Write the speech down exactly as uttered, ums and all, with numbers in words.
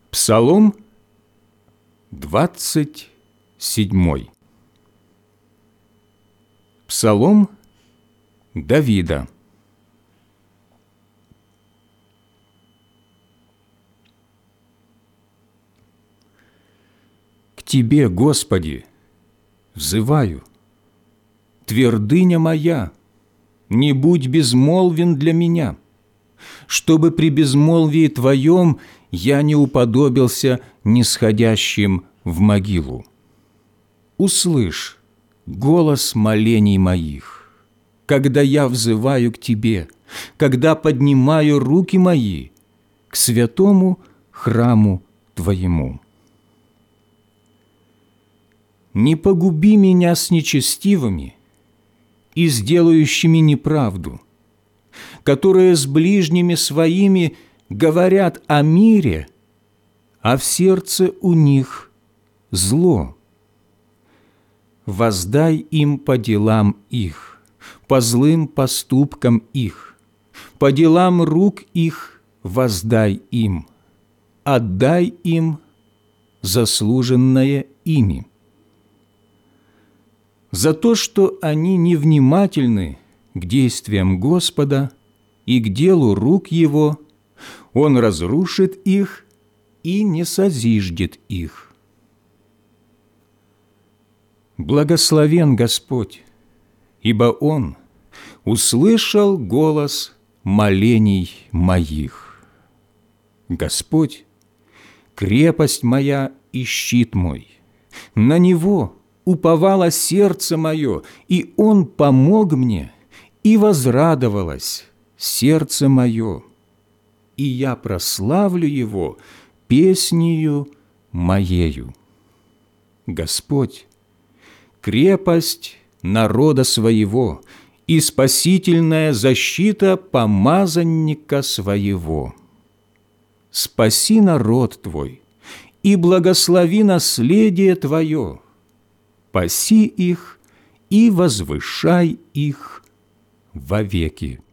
Псалом двадцать седьмой. Псалом Давида. К Тебе, Господи, взываю, твердыня моя, не будь безмолвен для меня, чтобы при безмолвии Твоем я не уподобился нисходящим в могилу. Услышь голос молений моих, когда я взываю к Тебе, когда поднимаю руки мои к святому храму Твоему. Не погуби меня с нечестивыми и с делающими неправду, которые с ближними своими говорят о мире, а в сердце у них зло. Воздай им по делам их, по злым поступкам их, по делам рук их воздай им, отдай им заслуженное ими. За то, что они невнимательны к действиям Господа и к делу рук Его, Он разрушит их и не созиждет их. Благословен Господь, ибо Он услышал голос молений моих. Господь – крепость моя и щит мой, на Него уповало сердце мое, и Он помог мне, и возрадовалось сердце мое, и я прославлю Его песнею моею. Господь – крепость народа своего и спасительная защита помазанника своего. Спаси народ Твой и благослови наследие Твое, паси их и возвышай их вовеки.